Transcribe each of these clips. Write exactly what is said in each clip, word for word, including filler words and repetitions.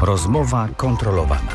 Rozmowa kontrolowana.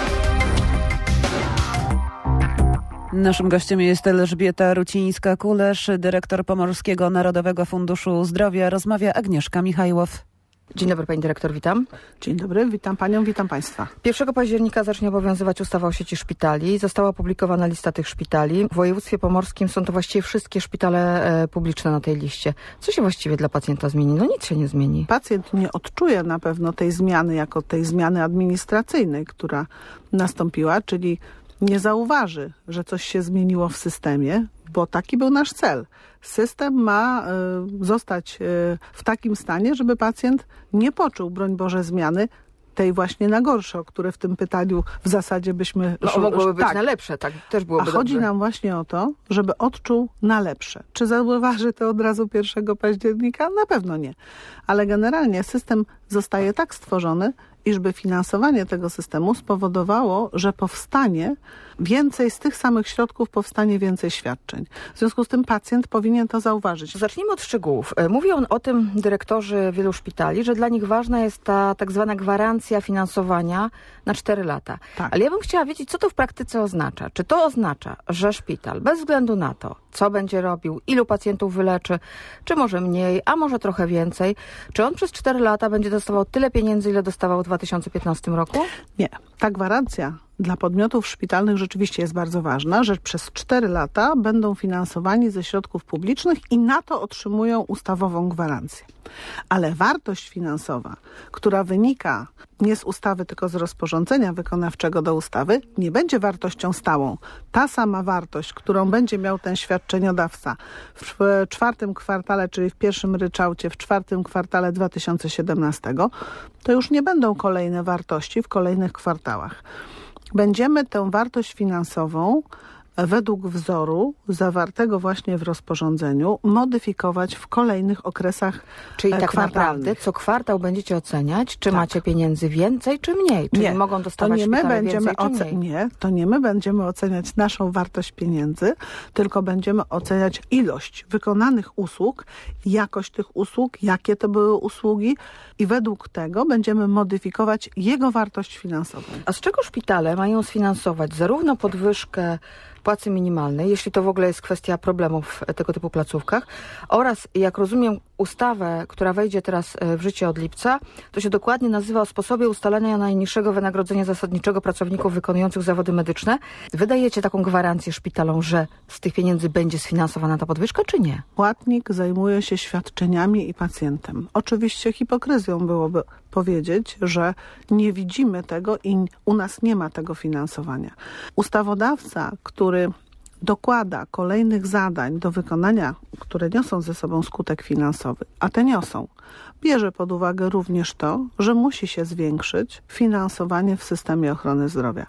Naszym gościem jest Elżbieta Rucińska-Kulesz, dyrektor Pomorskiego Narodowego Funduszu Zdrowia. Rozmawia Agnieszka Michajłow. Dzień dobry, pani dyrektor, witam. Dzień dobry, witam panią, witam państwa. pierwszego października zacznie obowiązywać ustawa o sieci szpitali. Została opublikowana lista tych szpitali. W województwie pomorskim są to właściwie wszystkie szpitale e, publiczne na tej liście. Co się właściwie dla pacjenta zmieni? No nic się nie zmieni. Pacjent nie odczuje na pewno tej zmiany jako tej zmiany administracyjnej, która nastąpiła, czyli nie zauważy, że coś się zmieniło w systemie, bo taki był nasz cel. System ma y, zostać y, w takim stanie, żeby pacjent nie poczuł, broń Boże, zmiany tej właśnie na gorsze, o które w tym pytaniu w zasadzie byśmy... No mogłoby być tak. na lepsze, tak też byłoby A dobrze. chodzi nam właśnie o to, żeby odczuł na lepsze. Czy zauważy to od razu pierwszego października? Na pewno nie. Ale generalnie system zostaje tak stworzony, iżby finansowanie tego systemu spowodowało, że powstanie więcej z tych samych środków, powstanie więcej świadczeń. W związku z tym pacjent powinien to zauważyć. Zacznijmy od szczegółów. Mówią o tym dyrektorzy wielu szpitali, że dla nich ważna jest ta tak zwana gwarancja finansowania na cztery lata. Tak. Ale ja bym chciała wiedzieć, co to w praktyce oznacza. Czy to oznacza, że szpital bez względu na to, co będzie robił, ilu pacjentów wyleczy, czy może mniej, a może trochę więcej, czy on przez cztery lata będzie dostawał tyle pieniędzy, ile dostawał w dwa tysiące piętnastym roku? Nie. Ta gwarancja dla podmiotów szpitalnych rzeczywiście jest bardzo ważna, że przez cztery lata będą finansowani ze środków publicznych i na to otrzymują ustawową gwarancję. Ale wartość finansowa, która wynika nie z ustawy, tylko z rozporządzenia wykonawczego do ustawy, nie będzie wartością stałą. Ta sama wartość, którą będzie miał ten świadczeniodawca w czwartym kwartale, czyli w pierwszym ryczałcie, w czwartym kwartale dwa tysiące siedemnastego, to już nie będą kolejne wartości w kolejnych kwartałach. Będziemy tę wartość finansową według wzoru zawartego właśnie w rozporządzeniu modyfikować w kolejnych okresach Czyli tak kwartalnych. naprawdę co kwartał będziecie oceniać, czy Tak. macie pieniędzy więcej, czy mniej? Czyli nie, mogą dostawać to nie my szpitale będziemy więcej, czy oce- mniej? Nie, to nie my będziemy oceniać naszą wartość pieniędzy, tylko będziemy oceniać ilość wykonanych usług, jakość tych usług, jakie to były usługi i według tego będziemy modyfikować jego wartość finansową. A z czego szpitale mają sfinansować zarówno podwyżkę płacy minimalnej, jeśli to w ogóle jest kwestia problemów w tego typu placówkach, oraz, jak rozumiem, ustawę, która wejdzie teraz w życie od lipca, to się dokładnie nazywa o sposobie ustalania najniższego wynagrodzenia zasadniczego pracowników wykonujących zawody medyczne. Wydajecie taką gwarancję szpitalom, że z tych pieniędzy będzie sfinansowana ta podwyżka, czy nie? Płatnik zajmuje się świadczeniami i pacjentem. Oczywiście hipokryzją byłoby powiedzieć, że nie widzimy tego i u nas nie ma tego finansowania. Ustawodawca, który dokłada kolejnych zadań do wykonania, które niosą ze sobą skutek finansowy, a te niosą, bierze pod uwagę również to, że musi się zwiększyć finansowanie w systemie ochrony zdrowia.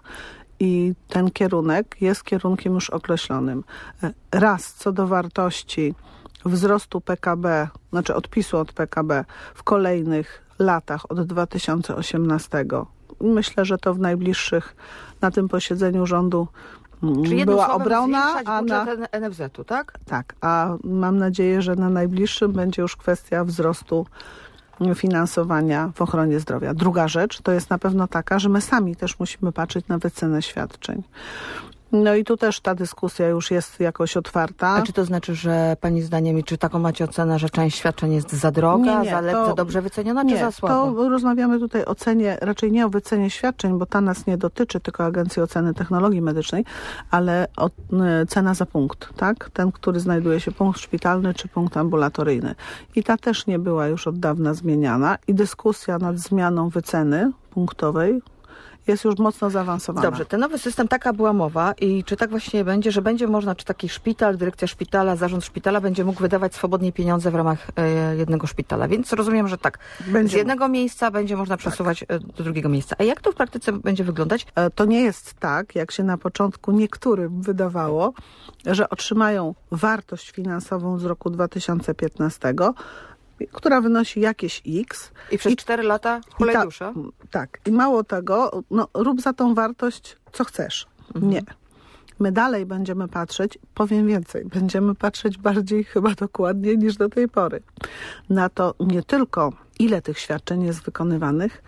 I ten kierunek jest kierunkiem już określonym. Raz co do wartości wzrostu P K B, znaczy odpisu od P K B w kolejnych latach od dwa tysiące osiemnastego. Myślę, że to w najbliższych, na tym posiedzeniu rządu Czyli była obrona, a na N F Z-u, tak? Tak, a mam nadzieję, że na najbliższym będzie już kwestia wzrostu finansowania w ochronie zdrowia. Druga rzecz to jest na pewno taka, że my sami też musimy patrzeć na wycenę świadczeń. No i tu też ta dyskusja już jest jakoś otwarta. A czy to znaczy, że pani zdaniem, czy taką macie ocenę, że część świadczeń jest za droga, nie, nie, za, le- to, za dobrze wyceniona, nie, czy za słabo? To rozmawiamy tutaj o cenie, raczej nie o wycenie świadczeń, bo ta nas nie dotyczy, tylko Agencji Oceny Technologii Medycznej, ale o, y, cena za punkt, tak? Ten, który znajduje się punkt szpitalny czy punkt ambulatoryjny. I ta też nie była już od dawna zmieniana i dyskusja nad zmianą wyceny punktowej jest już mocno zaawansowana. Dobrze, ten nowy system, taka była mowa i czy tak właśnie będzie, że będzie można, czy taki szpital, dyrekcja szpitala, zarząd szpitala będzie mógł wydawać swobodnie pieniądze w ramach e, jednego szpitala. Więc rozumiem, że tak, będzie z jednego mógł. miejsca będzie można przesuwać tak. do drugiego miejsca. A jak to w praktyce będzie wyglądać? E, to nie jest tak, jak się na początku niektórym wydawało, że otrzymają wartość finansową z roku dwa tysiące piętnastego, która wynosi jakieś X. I przez cztery lata hulaj dusza? Tak. I mało tego, no, rób za tą wartość, co chcesz. Mhm. Nie. My dalej będziemy patrzeć, powiem więcej, będziemy patrzeć bardziej chyba dokładnie niż do tej pory. Na to nie tylko ile tych świadczeń jest wykonywanych,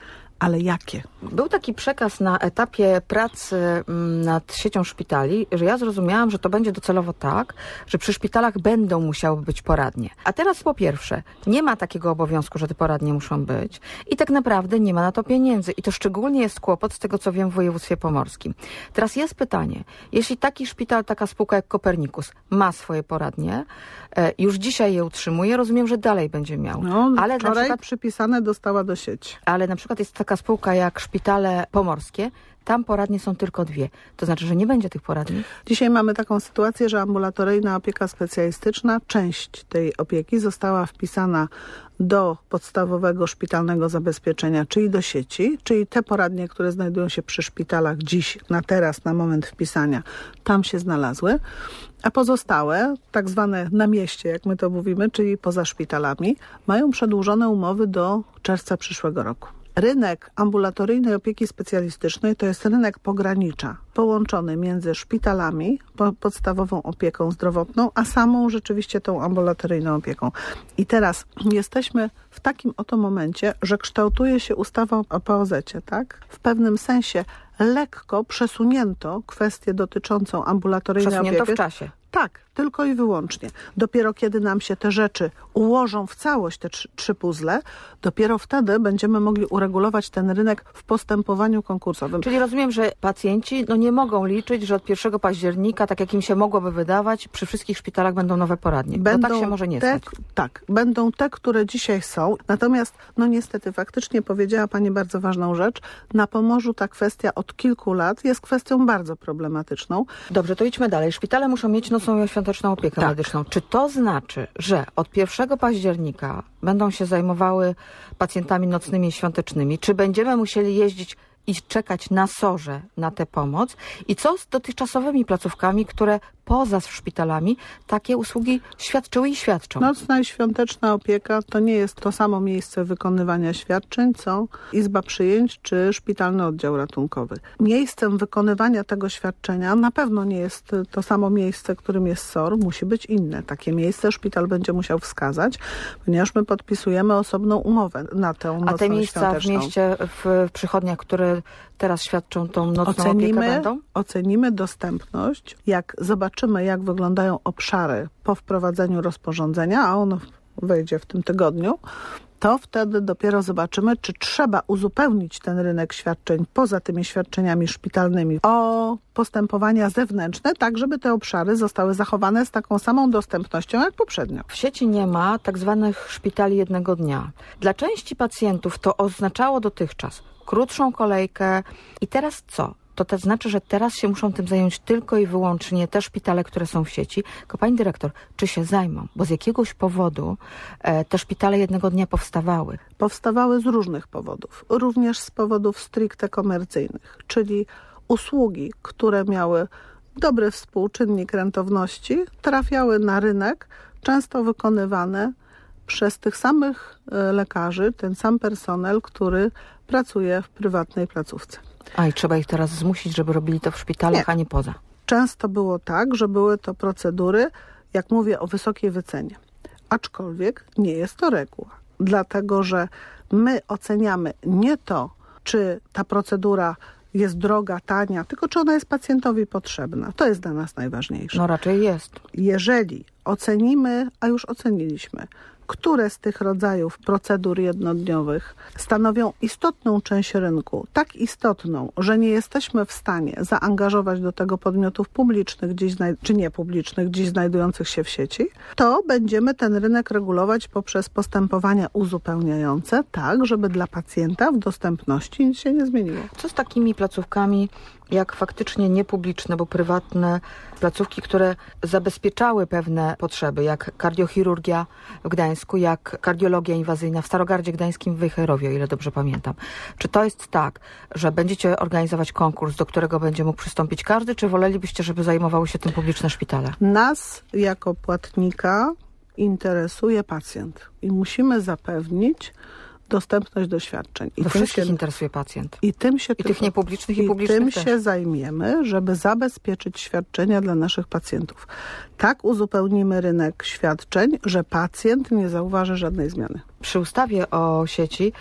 Ale jakie? Był taki przekaz na etapie pracy nad siecią szpitali, że ja zrozumiałam, że to będzie docelowo tak, że przy szpitalach będą musiały być poradnie. A teraz po pierwsze, nie ma takiego obowiązku, że te poradnie muszą być i tak naprawdę nie ma na to pieniędzy. I to szczególnie jest kłopot z tego, co wiem w województwie pomorskim. Teraz jest pytanie, jeśli taki szpital, taka spółka jak Kopernikus ma swoje poradnie, już dzisiaj je utrzymuje, rozumiem, że dalej będzie miał. No, ale wczoraj na przykład, przypisane dostała do sieci. Ale na przykład jest taka spółka jak Szpitale Pomorskie, tam poradnie są tylko dwie. To znaczy, że nie będzie tych poradni? Dzisiaj mamy taką sytuację, że ambulatoryjna opieka specjalistyczna, część tej opieki została wpisana do podstawowego szpitalnego zabezpieczenia, czyli do sieci, czyli te poradnie, które znajdują się przy szpitalach dziś, na teraz, na moment wpisania, tam się znalazły, a pozostałe, tak zwane na mieście, jak my to mówimy, czyli poza szpitalami, mają przedłużone umowy do czerwca przyszłego roku. Rynek ambulatoryjnej opieki specjalistycznej to jest rynek pogranicza, połączony między szpitalami, po, podstawową opieką zdrowotną, a samą rzeczywiście tą ambulatoryjną opieką. I teraz jesteśmy w takim oto momencie, że kształtuje się ustawa o P O Z-cie, tak? W pewnym sensie lekko przesunięto kwestię dotyczącą ambulatoryjnej Przesunięto opieki. w czasie. Tak, tylko i wyłącznie. Dopiero kiedy nam się te rzeczy ułożą w całość, te trzy, trzy puzzle, dopiero wtedy będziemy mogli uregulować ten rynek w postępowaniu konkursowym. Czyli rozumiem, że pacjenci no nie mogą liczyć, że od pierwszego października, tak jak im się mogłoby wydawać, przy wszystkich szpitalach będą nowe poradnie. Będą bo tak się może nie te, stać. Tak, będą te, które dzisiaj są. Natomiast, no niestety, faktycznie powiedziała Pani bardzo ważną rzecz. Na Pomorzu ta kwestia od kilku lat jest kwestią bardzo problematyczną. Dobrze, to idźmy dalej. Szpitale muszą mieć nocną i świąteczną opiekę tak. medyczną. Czy to znaczy, że od pierwszego października będą się zajmowały pacjentami nocnymi i świątecznymi? Czy będziemy musieli jeździć i czekać na sorze na tę pomoc? I co z dotychczasowymi placówkami, które poza szpitalami takie usługi świadczyły i świadczą? Nocna i świąteczna opieka to nie jest to samo miejsce wykonywania świadczeń, co izba przyjęć czy szpitalny oddział ratunkowy. Miejscem wykonywania tego świadczenia na pewno nie jest to samo miejsce, którym jest S O R, musi być inne. Takie miejsce szpital będzie musiał wskazać, ponieważ my podpisujemy osobną umowę na tę nocną A te miejsca świąteczną. w mieście, w przychodniach, które teraz świadczą tą nocną ocenimy, opiekę będą? Ocenimy dostępność, jak zobaczymy, jak wyglądają obszary po wprowadzeniu rozporządzenia, a ono wejdzie w tym tygodniu, to wtedy dopiero zobaczymy, czy trzeba uzupełnić ten rynek świadczeń poza tymi świadczeniami szpitalnymi o postępowania zewnętrzne, tak żeby te obszary zostały zachowane z taką samą dostępnością jak poprzednio. W sieci nie ma tak zwanych szpitali jednego dnia. Dla części pacjentów to oznaczało dotychczas krótszą kolejkę i teraz co? To też znaczy, że teraz się muszą tym zająć tylko i wyłącznie te szpitale, które są w sieci. Tylko pani dyrektor, czy się zajmą? Bo z jakiegoś powodu e, te szpitale jednego dnia powstawały. Powstawały z różnych powodów. Również z powodów stricte komercyjnych, czyli usługi, które miały dobry współczynnik rentowności, trafiały na rynek, często wykonywane przez tych samych lekarzy, ten sam personel, który pracuje w prywatnej placówce. A i trzeba ich teraz zmusić, żeby robili to w szpitalach, nie. a nie poza. Często było tak, że były to procedury, jak mówię, o wysokiej wycenie. Aczkolwiek nie jest to reguła, dlatego że my oceniamy nie to, czy ta procedura jest droga, tania, tylko czy ona jest pacjentowi potrzebna. To jest dla nas najważniejsze. No raczej jest. Jeżeli ocenimy, a już oceniliśmy, które z tych rodzajów procedur jednodniowych stanowią istotną część rynku, tak istotną, że nie jesteśmy w stanie zaangażować do tego podmiotów publicznych dziś, czy niepublicznych, dziś znajdujących się w sieci, to będziemy ten rynek regulować poprzez postępowania uzupełniające, tak, żeby dla pacjenta w dostępności nic się nie zmieniło. Co z takimi placówkami, jak faktycznie niepubliczne, bo prywatne placówki, które zabezpieczały pewne potrzeby, jak kardiochirurgia w Gdańsku, jak kardiologia inwazyjna w Starogardzie Gdańskim w Wejherowie, o ile dobrze pamiętam. Czy to jest tak, że będziecie organizować konkurs, do którego będzie mógł przystąpić każdy, czy wolelibyście, żeby zajmowały się tym publiczne szpitale? Nas jako płatnika interesuje pacjent i musimy zapewnić dostępność do świadczeń. I to tym wszystkich się, interesuje pacjent. I tym się I tych niepublicznych, i, i publicznych tym też. się zajmiemy, żeby zabezpieczyć świadczenia dla naszych pacjentów. Tak uzupełnimy rynek świadczeń, że pacjent nie zauważy żadnej zmiany. Przy ustawie o sieci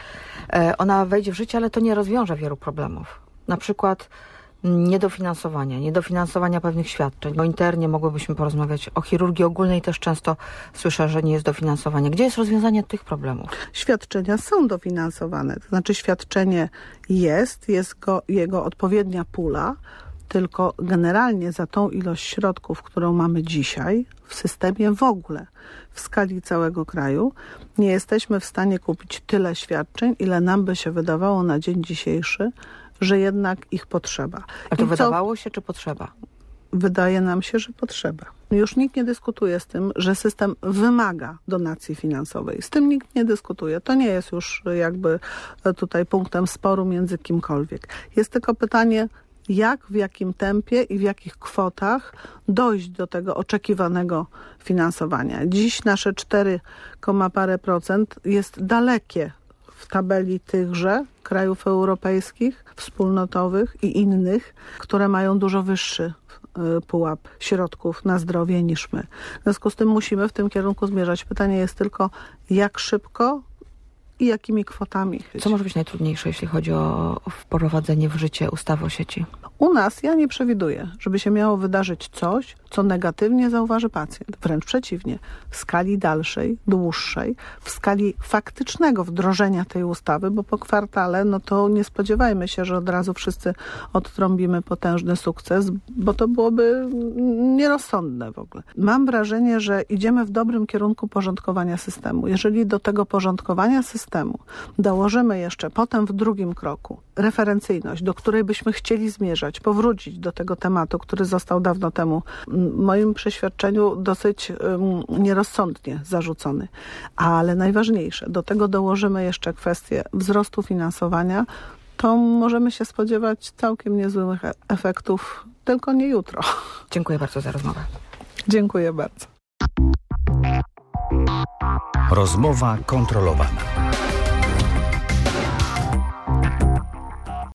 Ona wejdzie w życie, ale to nie rozwiąże wielu problemów. Na przykład niedofinansowania, niedofinansowania pewnych świadczeń. O internie mogłybyśmy porozmawiać, o chirurgii ogólnej też często słyszę, że nie jest dofinansowanie. Gdzie jest rozwiązanie tych problemów? Świadczenia są dofinansowane, to znaczy świadczenie jest, jest go, jego odpowiednia pula, tylko generalnie za tą ilość środków, którą mamy dzisiaj w systemie w ogóle, w skali całego kraju, nie jesteśmy w stanie kupić tyle świadczeń, ile nam by się wydawało na dzień dzisiejszy, że jednak ich potrzeba. A to I wydawało się, czy potrzeba? Wydaje nam się, że potrzeba. Już nikt nie dyskutuje z tym, że system wymaga donacji finansowej. Z tym nikt nie dyskutuje. To nie jest już jakby tutaj punktem sporu między kimkolwiek. Jest tylko pytanie, jak, w jakim tempie i w jakich kwotach dojść do tego oczekiwanego finansowania. Dziś nasze cztery, parę procent jest dalekie w tabeli tychże krajów europejskich, wspólnotowych i innych, które mają dużo wyższy pułap środków na zdrowie niż my. W związku z tym musimy w tym kierunku zmierzać. Pytanie jest tylko, jak szybko i jakimi kwotami. Co może być najtrudniejsze, jeśli chodzi o wprowadzenie w życie ustawy o sieci? U nas ja nie przewiduję, żeby się miało wydarzyć coś, co negatywnie zauważy pacjent. Wręcz przeciwnie. W skali dalszej, dłuższej, w skali faktycznego wdrożenia tej ustawy, bo po kwartale, no to nie spodziewajmy się, że od razu wszyscy odtrąbimy potężny sukces, bo to byłoby nierozsądne w ogóle. Mam wrażenie, że idziemy w dobrym kierunku porządkowania systemu. Jeżeli do tego porządkowania systemu dołożymy jeszcze potem w drugim kroku referencyjność, do której byśmy chcieli zmierzać, powrócić do tego tematu, który został dawno temu w moim przeświadczeniu dosyć um, nierozsądnie zarzucony. Ale najważniejsze, do tego dołożymy jeszcze kwestię wzrostu finansowania, to możemy się spodziewać całkiem niezłych efektów, tylko nie jutro. Dziękuję bardzo za rozmowę. Dziękuję bardzo. Rozmowa kontrolowana.